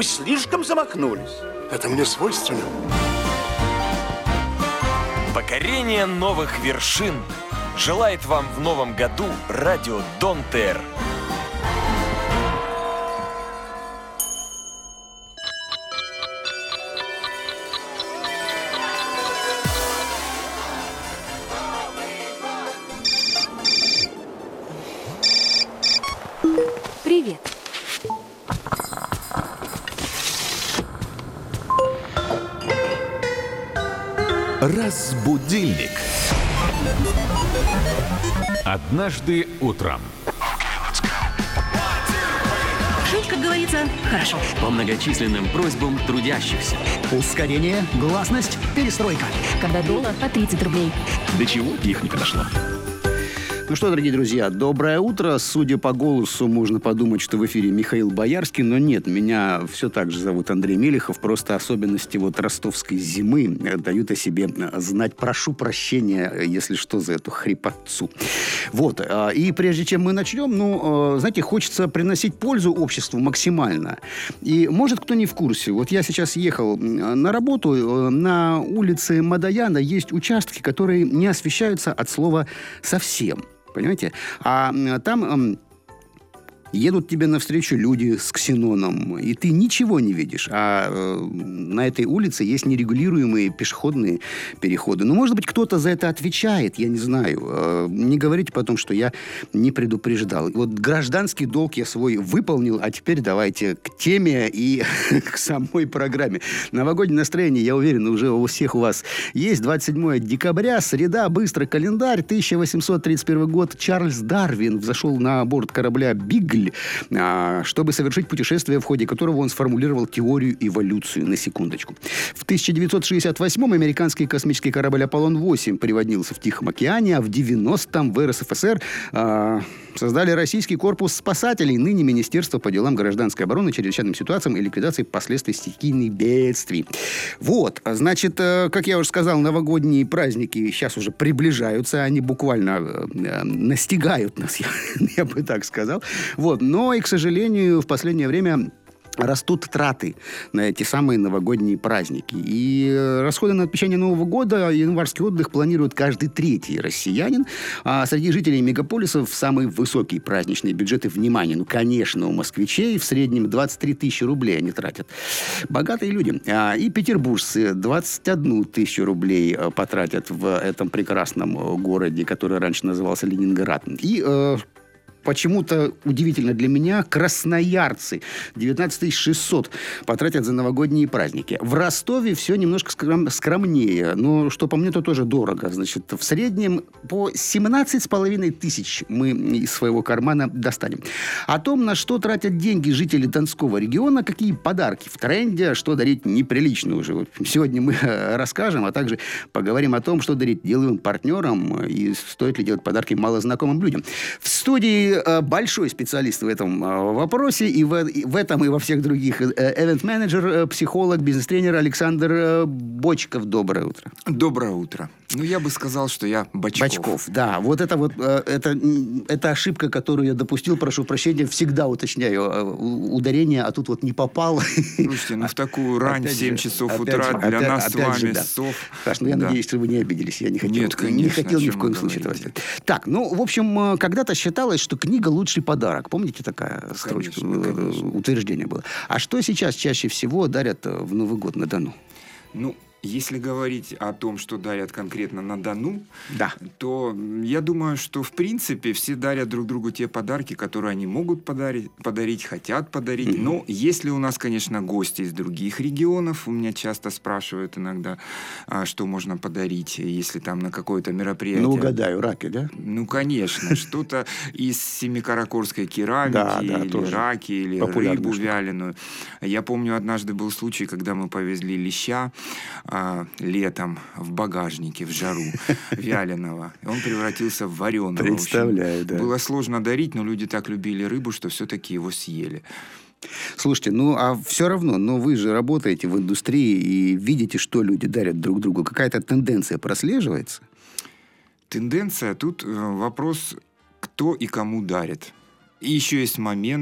Вы слишком замахнулись. Это мне свойственно. Покорение новых вершин желает вам в новом году радио Дон ТР. Привет. Разбудильник. Однажды утром. Жить, как говорится, хорошо. По многочисленным просьбам трудящихся. Ускорение, гласность, перестройка. Когда доллар по 30 рублей. До чего техника дошла. Ну что, дорогие друзья, доброе утро. Судя по голосу, можно подумать, что в эфире Михаил Боярский, но нет, меня все так же зовут Андрей Мелехов. Просто особенности ростовской зимы дают о себе знать. Прошу прощения, если что, за эту хрипотцу. И прежде чем мы начнем, знаете, хочется приносить пользу обществу максимально. И, может, кто не в курсе, я сейчас ехал на работу, на улице Мадояна есть участки, которые не освещаются от слова «совсем». Понимаете? А там едут тебе навстречу люди с ксеноном, и ты ничего не видишь. А на этой улице есть нерегулируемые пешеходные переходы. Может быть, кто-то за это отвечает, я не знаю. Не говорите потом, что я не предупреждал. Гражданский долг я свой выполнил, а теперь давайте к теме и к самой программе. Новогоднее настроение, я уверен, уже у всех у вас есть. 27 декабря, среда, быстро календарь, 1831 год. Чарльз Дарвин взошел на борт корабля «Бигль», чтобы совершить путешествие, в ходе которого он сформулировал теорию эволюции, на секундочку. В 1968-м американский космический корабль «Аполлон-8» приводнился в Тихом океане, а в 90-м в РСФСР создали российский корпус спасателей, ныне Министерство по делам гражданской обороны, чрезвычайным ситуациям и ликвидации последствий стихийных бедствий. Значит, как я уже сказал, новогодние праздники сейчас уже приближаются, они буквально настигают нас, я бы так сказал. Но и, к сожалению, в последнее время растут траты на эти самые новогодние праздники. И расходы на отмечание Нового года, январский отдых планирует каждый третий россиянин. А среди жителей мегаполисов самые высокие праздничные бюджеты, внимание, конечно, у москвичей в среднем 23 тысячи рублей они тратят. Богатые люди. И петербуржцы 21 тысячу рублей потратят в этом прекрасном городе, который раньше назывался Ленинград. И почему-то удивительно для меня, красноярцы 19 600 потратят за новогодние праздники. В Ростове все немножко скромнее, но что по мне, то тоже дорого. Значит, в среднем по 17,5 тысяч мы из своего кармана достанем. О том, на что тратят деньги жители Донского региона, какие подарки в тренде, что дарить неприлично уже. Сегодня мы расскажем, а также поговорим о том, что дарить деловым партнерам и стоит ли делать подарки малознакомым людям. В студии большой специалист в этом вопросе, и в этом, и во всех других. Event-менеджер, психолог, бизнес-тренер Александр Бочков. Доброе утро. Доброе утро. Я бы сказал, что я Бочков. Да. Это ошибка, которую я допустил, прошу прощения, всегда уточняю ударение, а тут не попал. Слушайте, в такую рань, в 7 часов утра, для нас с вами сов. Саш, я надеюсь, что вы не обиделись. Я не хотел. Нет, конечно. Не хотел ни в коем случае этого сделать. Так, в общем, когда-то считалось, что книга лучший подарок. Помните, такая строчка? Конечно. Утверждение было. А что сейчас чаще всего дарят в Новый год на Дону? Если говорить о том, что дарят конкретно на Дону, да, то я думаю, что в принципе все дарят друг другу те подарки, которые они могут подарить, хотят подарить. Mm-hmm. Но если у нас, конечно, гости из других регионов, у меня часто спрашивают иногда, что можно подарить, если там на какое-то мероприятие. Угадаю, раки, да? Конечно, что-то из семикаракорской керамики, или раки, или рыбу вяленую. Я помню, однажды был случай, когда мы повезли леща летом в багажнике, в жару, вяленого. И он превратился в вареного. Представляю, да. Было сложно дарить, но люди так любили рыбу, что все-таки его съели. Слушайте, а все равно, вы же работаете в индустрии и видите, что люди дарят друг другу. Какая-то тенденция прослеживается? Тенденция? Тут вопрос, кто и кому дарит. И еще есть момент,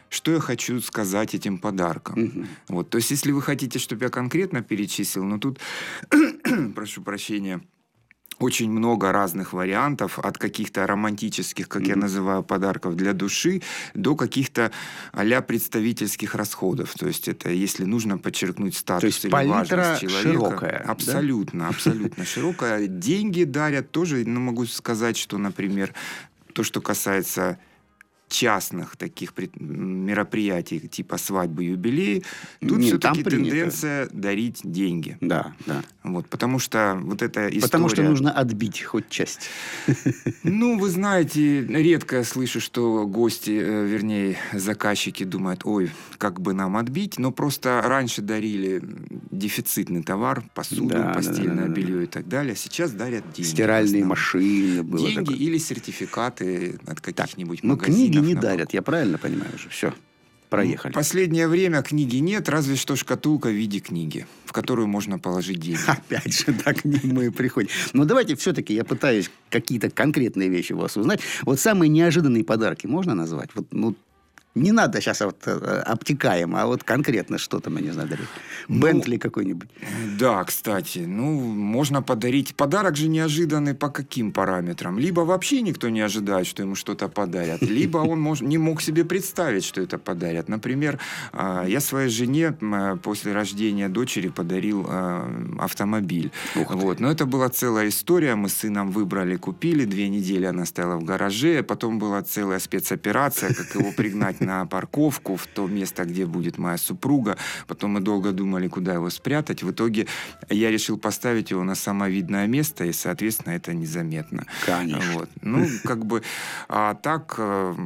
что я хочу сказать этим подарком. Вот. То есть, если вы хотите, чтобы я конкретно перечислил, но тут, прошу прощения, очень много разных вариантов, от каких-то романтических, как я называю, подарков для души, до каких-то а-ля представительских расходов. То есть это, если нужно подчеркнуть статус или важность человека. Широкая, абсолютно, да? Абсолютно широкая. Деньги дарят тоже, могу сказать, что, например, то, что касается частных таких мероприятий, типа свадьбы, юбилеи, тут все-таки тенденция дарить деньги. Да, да. Вот, потому что вот эта история... Потому что нужно отбить хоть часть. Ну, вы знаете, редко я слышу, что гости, вернее, заказчики думают, ой, как бы нам отбить, но просто раньше дарили дефицитный товар, посуду, постельное белье и так далее, сейчас дарят деньги. Стиральные машины. Деньги или сертификаты от каких-нибудь магазинов. Но книги не дарят, я правильно понимаю уже? Все. Проехали. В последнее время книги нет, разве что шкатулка в виде книги, в которую можно положить деньги. Опять же, так к нему и приходит. Но давайте все-таки я пытаюсь какие-то конкретные вещи у вас узнать. Вот самые неожиданные подарки можно назвать? Вот, не надо сейчас обтекаемо, а вот конкретно что-то, я не знаю, дарить. Бентли какой-нибудь. Да, кстати. Можно подарить. Подарок же неожиданный по каким параметрам? Либо вообще никто не ожидает, что ему что-то подарят, либо он не мог себе представить, что это подарят. Например, я своей жене после рождения дочери подарил автомобиль. Вот. Но это была целая история. Мы с сыном выбрали, купили. 2 недели она стояла в гараже. Потом была целая спецоперация, как его пригнать на парковку в то место, где будет моя супруга. Потом мы долго думали, куда его спрятать. В итоге я решил поставить его на самовидное место, и, соответственно, это незаметно. Конечно. Вот. А так...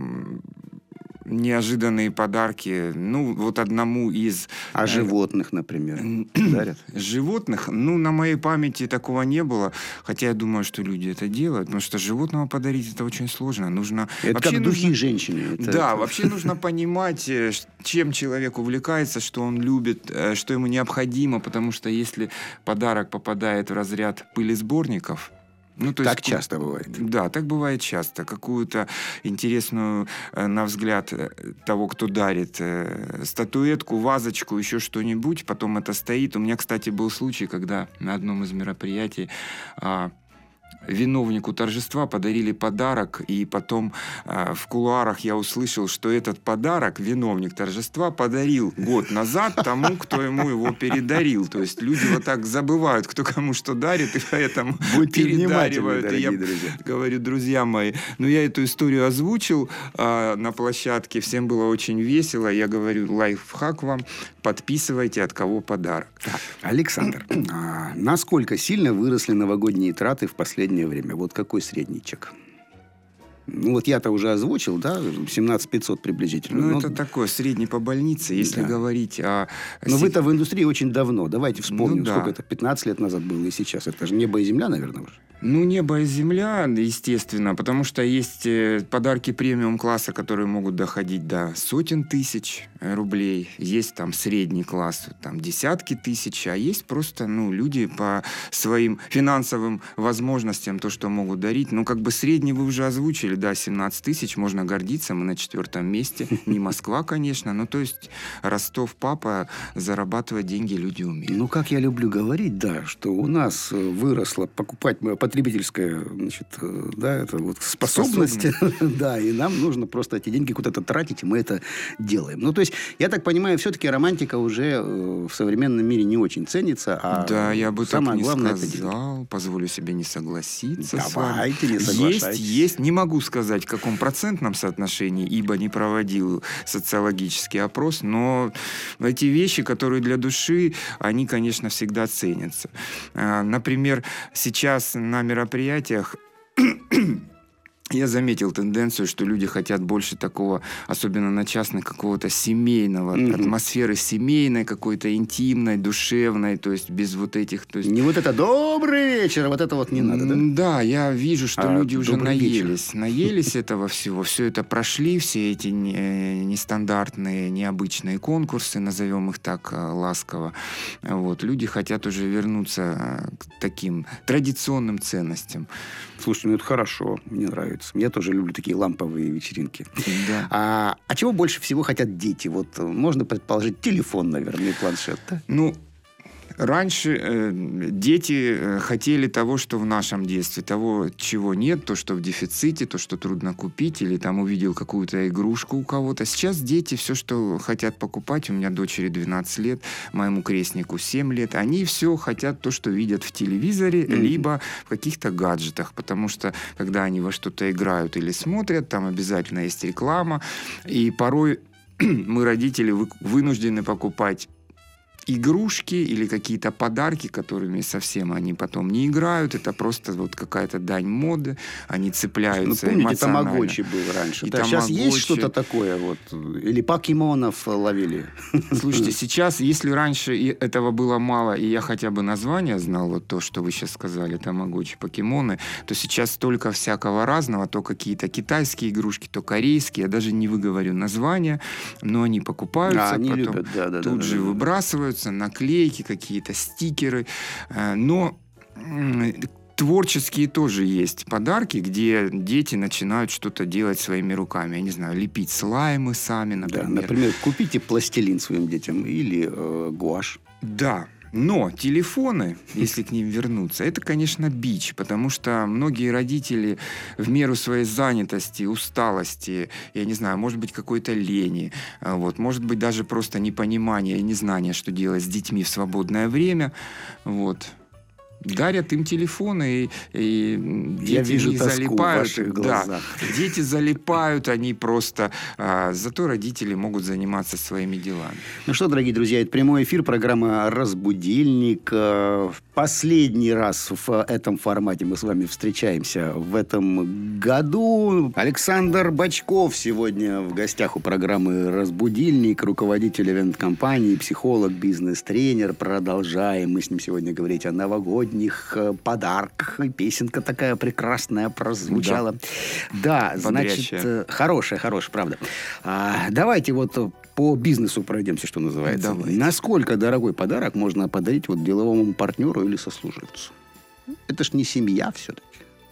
неожиданные подарки. Вот одному из... А животных, например, дарят? Животных? На моей памяти такого не было. Хотя я думаю, что люди это делают. Потому что животного подарить это очень сложно. Это как духи женщине. Вообще нужно понимать, чем человек увлекается, что он любит, что ему необходимо. Потому что если подарок попадает в разряд пылесборников, так часто бывает. Да, так бывает часто. Какую-то интересную, на взгляд того, кто дарит, статуэтку, вазочку, еще что-нибудь, потом это стоит. У меня, кстати, был случай, когда на одном из мероприятий виновнику торжества подарили подарок, и потом в кулуарах я услышал, что этот подарок виновник торжества подарил год назад тому, кто ему его передарил. То есть люди вот так забывают, кто кому что дарит, и поэтому передаривают. И я говорю, друзья мои, я эту историю озвучил на площадке, всем было очень весело. Я говорю, лайфхак вам, подписывайте, от кого подарок. Александр, насколько сильно выросли новогодние траты в последнее время? Вот какой средний чек? Я-то уже озвучил, 17 500 приблизительно. Это такое, средний по больнице, если говорить о... Но вы-то в индустрии очень давно. Давайте вспомним, сколько это, 15 лет назад было и сейчас. Это же небо и земля, наверное, уже. Небо и земля, естественно, потому что есть подарки премиум-класса, которые могут доходить до сотен тысяч рублей. Есть там средний класс, там десятки тысяч, а есть просто, люди по своим финансовым возможностям, то, что могут дарить. Средний вы уже озвучили, 17 тысяч, можно гордиться, мы на 4-м месте. Не Москва, конечно, то есть Ростов, папа, зарабатывать деньги люди умеют. Как я люблю говорить, что у нас выросла потребительская, способность. И нам нужно просто эти деньги куда-то тратить, и мы это делаем. То есть, я так понимаю, все-таки романтика уже в современном мире не очень ценится, я бы самое так не главное сказал, позволю себе не согласиться. Давайте, не соглашайтесь. Есть, не могу сказать, в каком процентном соотношении, ибо не проводил социологический опрос, но эти вещи, которые для души, они, конечно, всегда ценятся. Например, сейчас на мероприятиях я заметил тенденцию, что люди хотят больше такого, особенно на частных, какого-то семейного, атмосферы семейной, какой-то интимной, душевной, то есть без вот этих... То есть... Не вот это «добрый вечер», вот это вот не надо, да? Да, я вижу, что люди уже наелись этого всего, все это прошли, все эти нестандартные, необычные конкурсы, назовем их так ласково. Люди хотят уже вернуться к таким традиционным ценностям. Слушайте, это хорошо, мне нравится. нравится. Я тоже люблю такие ламповые вечеринки. Да. А чего больше всего хотят дети? Вот можно предположить, телефон, наверное, и планшет, да? Ну, раньше дети хотели того, что в нашем детстве, того, чего нет, то, что в дефиците, то, что трудно купить, или там увидел какую-то игрушку у кого-то. Сейчас дети все, что хотят покупать, у меня дочери 12 лет, моему крестнику 7 лет, они все хотят то, что видят в телевизоре, либо в каких-то гаджетах, потому что, когда они во что-то играют или смотрят, там обязательно есть реклама, и порой мы, родители, вынуждены покупать игрушки или какие-то подарки, которыми совсем они потом не играют. Это просто вот какая-то дань моды. Они цепляются помните, эмоционально. тамагочи был раньше. И да, сейчас есть что-то такое? Вот? Или покемонов ловили? Слушайте, сейчас, если раньше этого было мало, и я хотя бы название знал, вот то, что вы сейчас сказали, тамагочи, покемоны, то сейчас столько всякого разного, то какие-то китайские игрушки, то корейские, я даже не выговорю названия, но они покупаются, они потом любят, тут же выбрасываются, наклейки, какие-то стикеры. Но творческие тоже есть подарки, где дети начинают что-то делать своими руками. Я не знаю, лепить слаймы сами, например. Да, например, купите пластилин своим детям или гуашь. Да. Но телефоны, если к ним вернуться, это, конечно, бич, потому что многие родители в меру своей занятости, усталости, я не знаю, может быть, какой-то лени, вот, может быть, даже просто непонимания и незнания, что делать с детьми в свободное время, вот, дарят им телефоны, и дети я вижу не тоску залипают. в ваших глазах. Да, дети залипают, они просто... зато родители могут заниматься своими делами. Ну что, дорогие друзья, это прямой эфир, программа «Разбудильник». Последний раз в этом формате мы с вами встречаемся в этом году. Александр Бочков сегодня в гостях у программы «Разбудильник», руководитель ивент-компании, психолог, бизнес-тренер. Продолжаем мы с ним сегодня говорить о новогодних подарках. Песенка такая прекрасная прозвучала. Да, значит, хорошая, правда. Давайте вот по бизнесу пройдемся, что называется. Давайте. Насколько дорогой подарок можно подарить вот деловому партнеру или сослуживцу? Это ж не семья все-таки.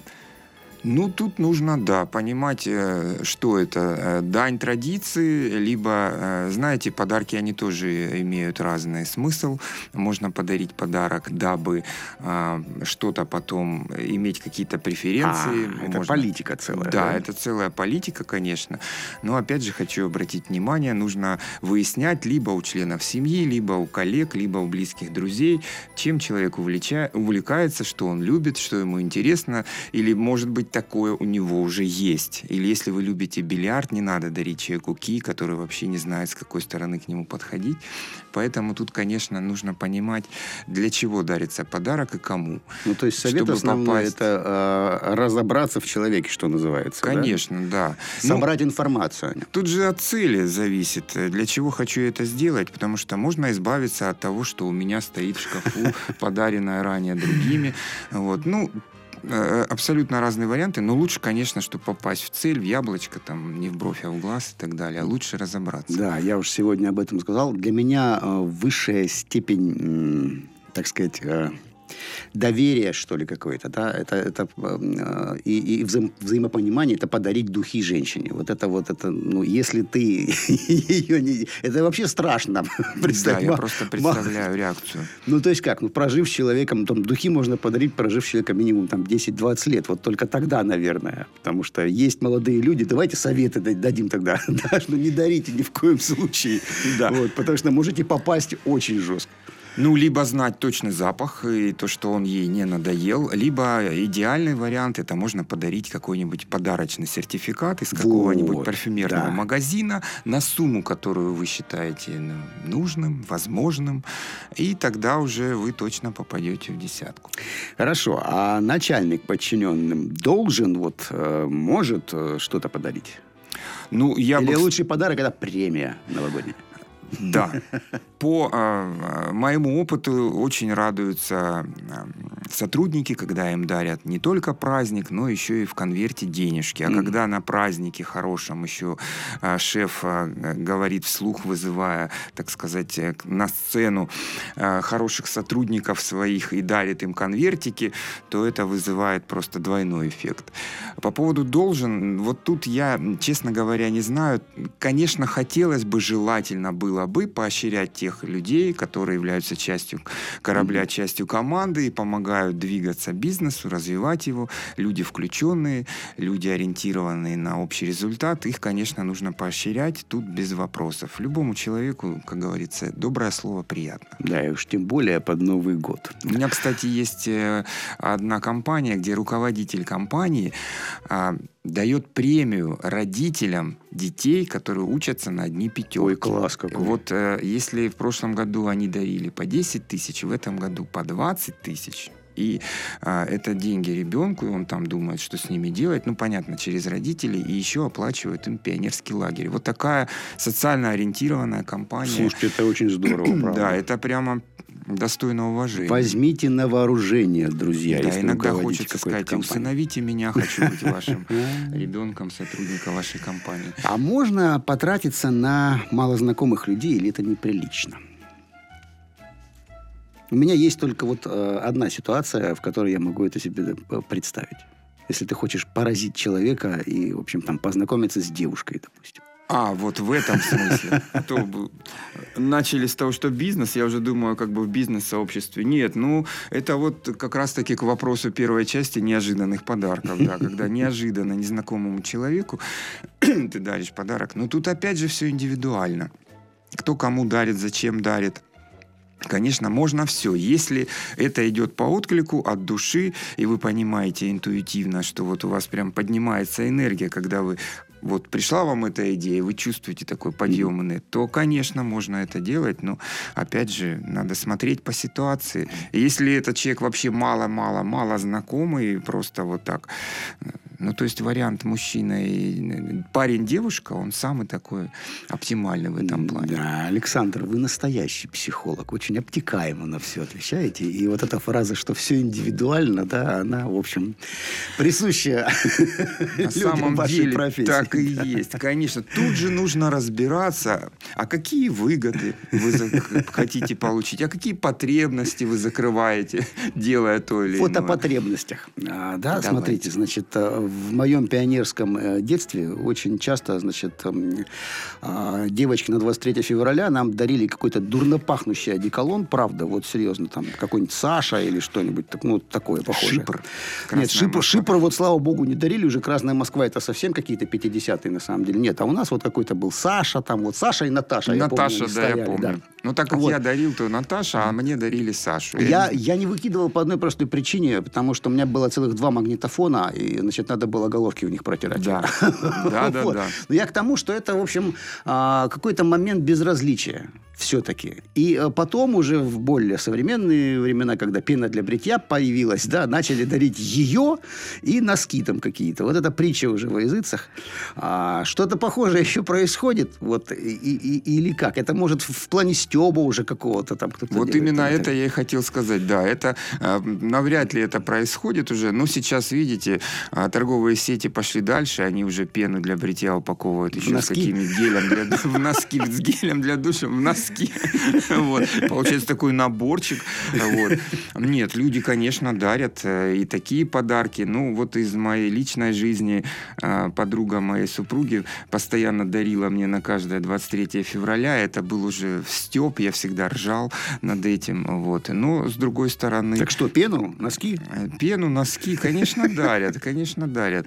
Ну, тут нужно, да, понимать, что это. Дань традиции, либо, знаете, подарки, они тоже имеют разный смысл. Можно подарить подарок, дабы что-то потом иметь какие-то преференции. Это политика целая. Да, это целая политика, конечно. Но, опять же, хочу обратить внимание, нужно выяснять либо у членов семьи, либо у коллег, либо у близких друзей, чем человек увлекается, что он любит, что ему интересно, или, может быть, такое у него уже есть. Или если вы любите бильярд, не надо дарить человеку кий, который вообще не знает, с какой стороны к нему подходить. Поэтому тут, конечно, нужно понимать, для чего дарится подарок и кому. Ну, то есть совет основной это разобраться в человеке, что называется. Конечно, да. Собрать информацию о нем. Тут же от цели зависит, для чего хочу это сделать, потому что можно избавиться от того, что у меня стоит в шкафу, подаренное ранее другими. Вот. Ну, абсолютно разные варианты, но лучше, конечно, чтобы попасть в цель, в яблочко, там, не в бровь, а в глаз и так далее. Лучше разобраться. Да, я уже сегодня об этом сказал. Для меня высшая степень, так сказать, доверие, что ли, какое-то, да, это и взаимопонимание, это подарить духи женщине. Вот это, ну, если ты ее не... Это вообще страшно. Да, я просто представляю реакцию. Ну, то есть как? Ну, прожив с человеком, там, духи можно подарить, прожив с человеком минимум, там, 10-20 лет. Вот только тогда, наверное. Потому что есть молодые люди, давайте советы дадим тогда, да, что не дарите ни в коем случае. Да. Вот, потому что можете попасть очень жестко. Ну, либо знать точный запах и то, что он ей не надоел, либо идеальный вариант, это можно подарить какой-нибудь подарочный сертификат из какого-нибудь парфюмерного магазина на сумму, которую вы считаете нужным, возможным, и тогда уже вы точно попадете в десятку. Хорошо, а начальник подчиненным должен, может что-то подарить? Ну, Или лучший подарок – это премия новогодняя? Да. По моему опыту очень радуются сотрудники, когда им дарят не только праздник, но еще и в конверте денежки. А когда на празднике хорошем еще шеф говорит вслух, вызывая, так сказать, на сцену хороших сотрудников своих и дарит им конвертики, то это вызывает просто двойной эффект. По поводу должен, вот тут я, честно говоря, не знаю. Конечно, хотелось бы, желательно было бы поощрять тех людей, которые являются частью корабля, частью команды и помогают двигаться бизнесу, развивать его. Люди включенные, люди ориентированные на общий результат. Их, конечно, нужно поощрять. Тут без вопросов. Любому человеку, как говорится, доброе слово приятно. Да, и уж тем более под Новый год. У меня, кстати, есть одна компания, где руководитель компании дает премию родителям детей, которые учатся на одни пятерки. Ой, класс какой. Вот если в прошлом году они дарили по 10 тысяч, в этом году по 20 тысяч, и это деньги ребенку, и он там думает, что с ними делать, ну, понятно, через родителей, и еще оплачивают им пионерский лагерь. Вот такая социально ориентированная компания. Слушайте, это очень здорово, правда. Да, это прямо достойно уважения. Возьмите на вооружение, друзья. Да, иногда хочется сказать, усыновите меня, хочу быть вашим ребенком, сотрудником вашей компании. А можно потратиться на малознакомых людей, или это неприлично? У меня есть только вот одна ситуация, в которой я могу это себе представить. Если ты хочешь поразить человека и, в общем, там, познакомиться с девушкой, допустим. Вот в этом смысле. Начали с того, что бизнес, я уже думаю, как бы в бизнес-сообществе. Нет, это вот как раз-таки к вопросу первой части неожиданных подарков. Да, когда неожиданно незнакомому человеку ты даришь подарок. Но тут опять же все индивидуально. Кто кому дарит, зачем дарит. Конечно, можно все. Если это идет по отклику, от души, и вы понимаете интуитивно, что вот у вас прям поднимается энергия, когда вы... Вот пришла вам эта идея, вы чувствуете такой подъем, то, конечно, можно это делать, но, опять же, надо смотреть по ситуации. Если этот человек вообще мало знакомый, просто вот так... то есть вариант мужчина и парень-девушка, он самый такой оптимальный в этом плане. Да, Александр, вы настоящий психолог, очень обтекаемо на все отвечаете. И вот эта фраза, что все индивидуально, да, она, в общем, присуща людям вашей профессии. Так и есть, конечно. Тут же нужно разбираться, а какие выгоды вы хотите получить, а какие потребности вы закрываете, делая то или иное. Вот о потребностях. Да, смотрите, значит, в моем пионерском детстве очень часто, значит, девочки на 23 февраля нам дарили какой-то дурнопахнущий одеколон, правда, вот серьезно, там какой-нибудь Саша или что-нибудь, такое похожее. Шипр. Нет, Шипр, вот, слава богу, не дарили, уже Красная Москва, это совсем какие-то 50-е, на самом деле. Нет, а у нас вот какой-то был Саша, там вот Саша и Наташа. Наташа, я помню, я помню. Да. Ну, так как я дарил, то Наташа, а мне дарили Сашу. Я не выкидывал по одной простой причине, потому что у меня было целых 2 магнитофона, и, значит, надо было головки в них протирать. Да. Но я к тому, что это, в общем, какой-то момент безразличия все-таки. И потом уже в более современные времена, когда пена для бритья появилась, да, начали дарить ее и носки там какие-то. Вот это притча уже во языцах. Что-то похожее еще происходит. Вот, или как? Это может в плане стёба уже какого-то там кто-то вот делает. Именно это я и хотел сказать. Да, это навряд ли это происходит уже. Но сейчас, видите, торговые сети пошли дальше. Они уже пену для бритья упаковывают еще с каким-нибудь гелем в носки, с гелем для душа в носки. Вот. Получается такой наборчик. Вот. Нет, люди, конечно, дарят и такие подарки. Вот из моей личной жизни подруга моей супруги постоянно дарила мне на каждое 23 февраля. Это был уже стёб, я всегда ржал над этим. Вот. Но, с другой стороны... Так что, пену, носки? Пену, носки, конечно, дарят. Конечно, дарят.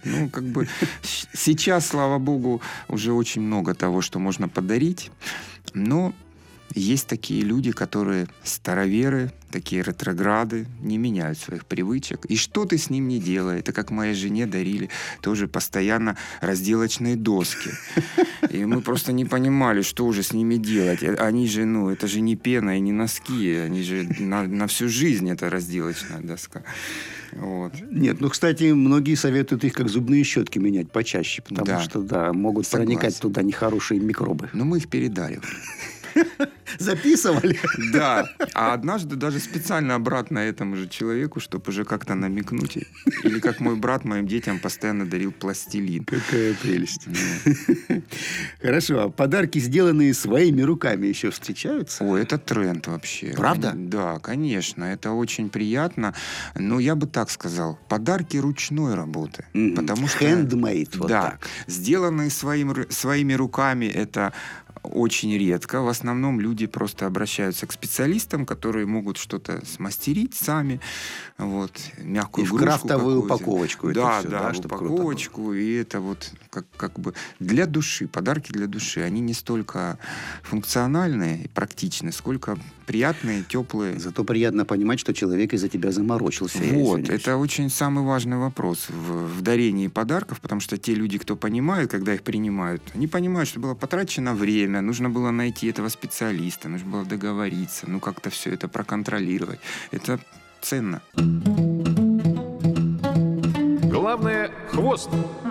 Сейчас, слава богу, уже очень много того, что можно подарить. Но есть такие люди, которые староверы, такие ретрограды, не меняют своих привычек. И что ты с ним не делай. Это как моей жене дарили тоже постоянно разделочные доски. И мы просто не понимали, что уже с ними делать. Они же, это же не пена и не носки. Они же на всю жизнь это разделочная доска. Вот. Нет, кстати, многие советуют их как зубные щетки менять почаще, потому что, могут проникать туда нехорошие микробы. Но мы их передариваем. Записывали? Да. А однажды даже специально обратно этому же человеку, чтобы уже как-то намекнуть. Или как мой брат моим детям постоянно дарил пластилин. Какая прелесть. Хорошо. А подарки, сделанные своими руками, еще встречаются? Ой, это тренд вообще. Правда? Да, конечно. Это очень приятно. Но я бы так сказал. Подарки ручной работы. Потому что... Handmade. Вот да. так. Сделанные своими руками, это... очень редко. В основном люди просто обращаются к специалистам, которые могут что-то смастерить сами. Вот, мягкую игрушку. И в крафтовую упаковочку. Да, это все, да, в упаковочку. И это вот как бы для души, подарки для души. Они не столько функциональные и практичные, сколько приятные, теплые. Зато приятно понимать, что человек из-за тебя заморочился. Вот, это очень самый важный вопрос в дарении подарков, потому что те люди, кто понимают, когда их принимают, они понимают, что было потрачено время, нужно было найти этого специалиста, нужно было договориться, как-то все это проконтролировать. Это ценно. Главное – хвост.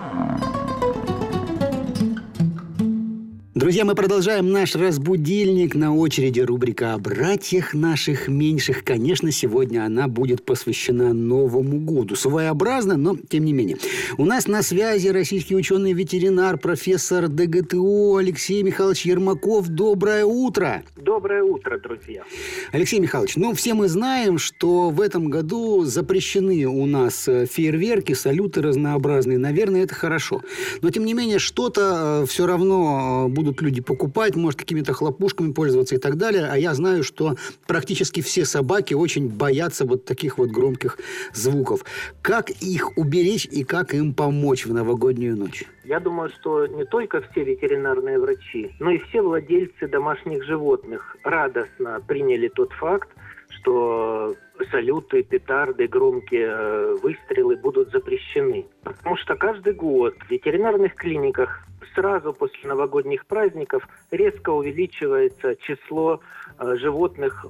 Друзья, мы продолжаем наш разбудильник. На очереди рубрика о братьях наших меньших. Конечно, сегодня она будет посвящена Новому году. Своеобразно, но тем не менее. У нас на связи российский ученый-ветеринар, профессор ДГТУ Алексей Михайлович Ермаков. Доброе утро! Доброе утро, друзья! Алексей Михайлович, все мы знаем, что в этом году запрещены у нас фейерверки, салюты разнообразные. Наверное, это хорошо. Но, тем не менее, что-то все равно будут люди покупать, может, какими-то хлопушками пользоваться и так далее. А я знаю, что практически все собаки очень боятся вот таких вот громких звуков. Как их уберечь и как им помочь в новогоднюю ночь? Я думаю, что не только все ветеринарные врачи, но и все владельцы домашних животных радостно приняли тот факт, что салюты, петарды, громкие выстрелы будут запрещены. Потому что каждый год в ветеринарных клиниках сразу после новогодних праздников резко увеличивается число животных,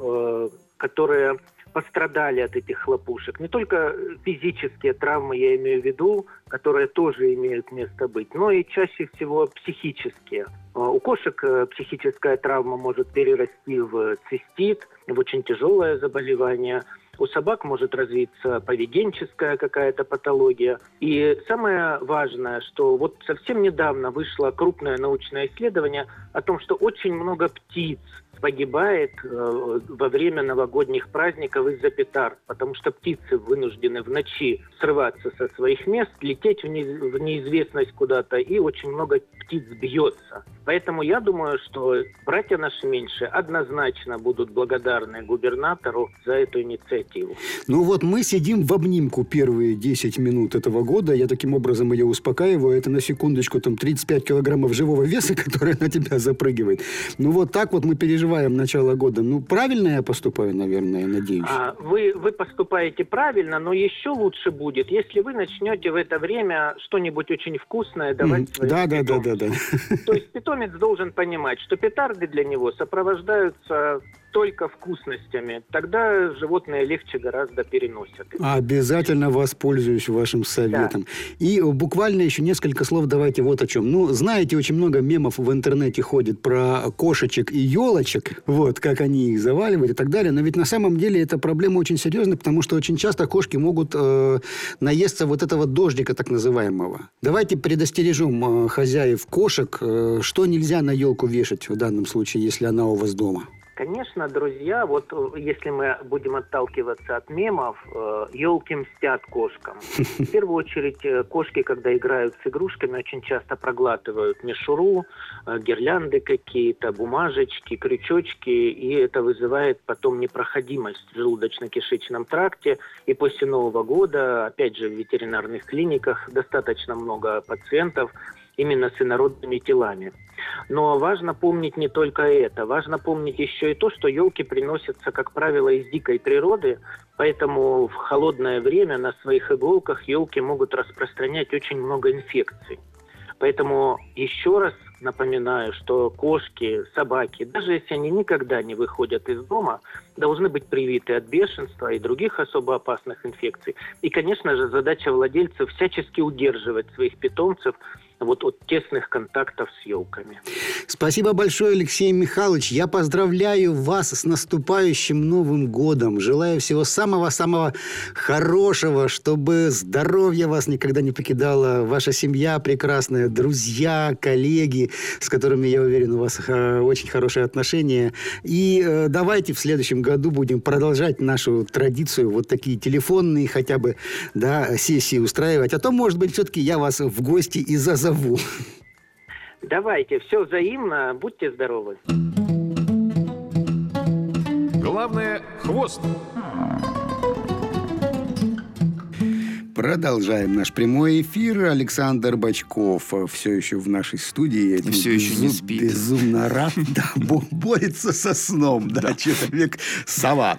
которые пострадали от этих хлопушек. Не только физические травмы, я имею в виду, которые тоже имеют место быть, но и чаще всего психические. У кошек психическая травма может перерасти в цистит, в очень тяжелое заболевание. У собак может развиться поведенческая какая-то патология. И самое важное, что вот совсем недавно вышло крупное научное исследование о том, что очень много птиц погибает во время новогодних праздников из-за петард, потому что птицы вынуждены в ночи срываться со своих мест, лететь в неизвестность куда-то, и очень много птиц бьется. Поэтому я думаю, что братья наши меньшие однозначно будут благодарны губернатору за эту инициативу. Мы сидим в обнимку первые 10 минут этого года. Я таким образом ее успокаиваю. Это на секундочку 35 килограммов живого веса, который на тебя запрыгивает. Так мы переживаем начало года. Правильно я поступаю, наверное, надеюсь. Вы поступаете правильно, но еще лучше будет, если вы начнете в это время что-нибудь очень вкусное давать своим питомцам. Да. То есть питомец должен понимать, что петарды для него сопровождаются только вкусностями. Тогда животные легче гораздо переносят. Обязательно воспользуюсь вашим советом. Да. И буквально еще несколько слов давайте вот о чем. Знаете, очень много мемов в интернете ходит про кошечек и елочек, как они их заваливают и так далее. Но ведь на самом деле эта проблема очень серьезная, потому что очень часто кошки могут наесться вот этого дождика так называемого. Давайте предостережем хозяев кошек, что нельзя на елку вешать в данном случае, если она у вас дома. Конечно, друзья, если мы будем отталкиваться от мемов, елки мстят кошкам. В первую очередь, кошки, когда играют с игрушками, очень часто проглатывают мишуру, гирлянды какие-то, бумажечки, крючочки, и это вызывает потом непроходимость в желудочно-кишечном тракте. И после Нового года, опять же, в ветеринарных клиниках достаточно много пациентов именно с инородными телами. Но важно помнить не только это. Важно помнить еще и то, что елки приносятся, как правило, из дикой природы, поэтому в холодное время на своих иголках елки могут распространять очень много инфекций. Поэтому еще раз напоминаю, что кошки, собаки, даже если они никогда не выходят из дома, должны быть привиты от бешенства и других особо опасных инфекций. И, конечно же, задача владельцев всячески удерживать своих питомцев вот от тесных контактов с елками. Спасибо большое, Алексей Михайлович. Я поздравляю вас с наступающим Новым годом. Желаю всего самого-самого хорошего, чтобы здоровье вас никогда не покидало, ваша семья прекрасная, друзья, коллеги, с которыми, я уверен, у вас очень хорошие отношения. И давайте в следующем году будем продолжать нашу традицию, вот такие телефонные хотя бы, да, сессии устраивать. А то, может быть, все-таки я вас в гости и зазову. Давайте, все взаимно, будьте здоровы. Главное – хвост. Продолжаем наш прямой эфир. Александр Бочков все еще в нашей студии. Все еще не спит. Безумно рад. Да, борется со сном. Да, человек-сова.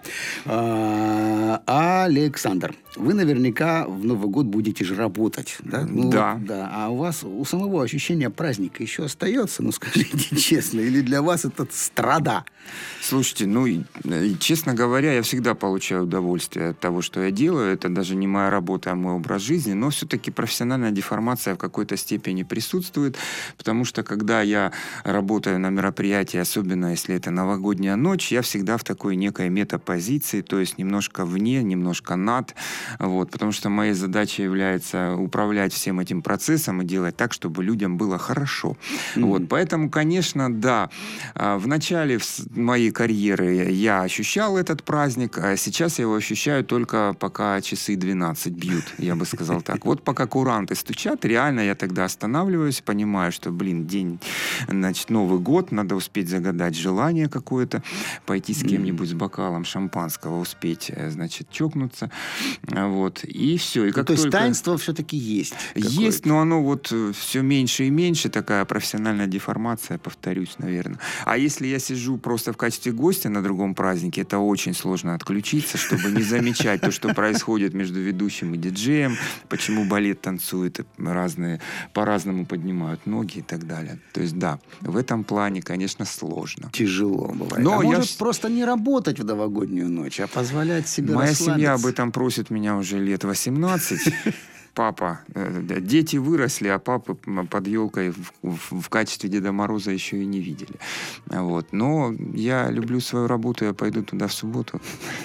Александр, вы наверняка в Новый год будете же работать. Да? Да. А у вас, у самого ощущение праздника еще остается? Ну, скажите честно. Или для вас это страда? Слушайте, честно говоря, я всегда получаю удовольствие от того, что я делаю. Это даже не моя работа, а мой образ жизни. Но все-таки профессиональная деформация в какой-то степени присутствует. Потому что, когда я работаю на мероприятии, особенно если это новогодняя ночь, я всегда в такой некой метапозиции, то есть немножко вне, немножко над. Вот, потому что моей задачей является управлять всем этим процессом и делать так, чтобы людям было хорошо. Вот, поэтому, конечно, да, в начале моей карьеры я ощущал этот праздник, а сейчас я его ощущаю только пока часы 12 бьют, я бы сказал так. Вот пока куранты стучат, реально я тогда останавливаюсь, понимаю, что, день, значит, Новый год, надо успеть загадать желание какое-то, пойти с кем-нибудь с бокалом шампанского, успеть, значит, чокнуться. Вот, и все. И как то есть таинство все-таки есть? Есть, но оно вот все меньше и меньше, такая профессиональная деформация, повторюсь, наверное. А если я сижу просто в качестве гостя на другом празднике, это очень сложно отключиться, чтобы не замечать то, что происходит между ведущим и диджеем, почему балет танцует, разные, по-разному поднимают ноги и так далее. То есть, да, в этом плане, конечно, сложно. Тяжело бывает. Но может просто не работать в новогоднюю ночь, а позволять себе расслабиться? Моя семья об этом просит меня уже лет 18. Папа, дети выросли, а папы под елкой в качестве Деда Мороза еще и не видели. Вот. Но я люблю свою работу, я пойду туда в субботу.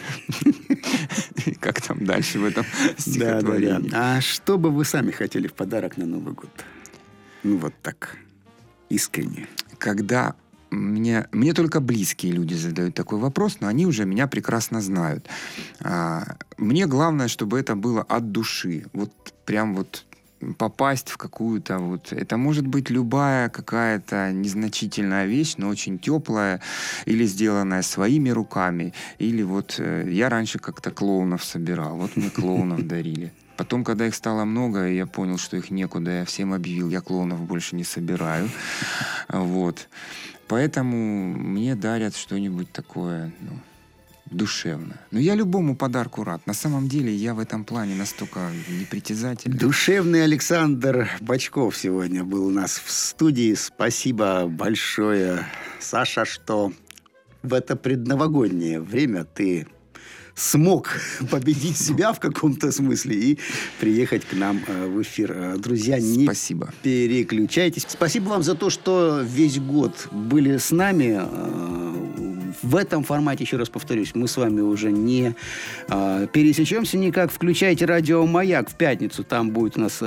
Как там дальше в этом стихотворении. А что бы вы сами хотели в подарок на Новый год? Ну, вот так, искренне. Когда мне только близкие люди задают такой вопрос, но они уже меня прекрасно знают. Мне главное, чтобы это было от души. Вот прям вот попасть в какую-то вот... Это может быть любая какая-то незначительная вещь, но очень теплая, или сделанная своими руками. Или вот я раньше как-то клоунов собирал. Вот мне клоунов дарили. Потом, когда их стало много, я понял, что их некуда. Я всем объявил, я клоунов больше не собираю. Вот. Поэтому мне дарят что-нибудь такое, душевное. Но я любому подарку рад. На самом деле я в этом плане настолько непритязательный. Душевный Александр Бочков сегодня был у нас в студии. Спасибо большое, Саша, что в это предновогоднее время ты смог победить себя в каком-то смысле и приехать к нам в эфир. Друзья, не переключайтесь. Спасибо вам за то, что весь год были с нами. В этом формате, еще раз повторюсь, мы с вами уже не пересечемся никак. Включайте радио «Маяк» в пятницу. Там будет у нас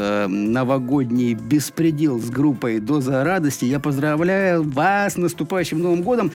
новогодний беспредел с группой «Доза радости». Я поздравляю вас с наступающим Новым годом.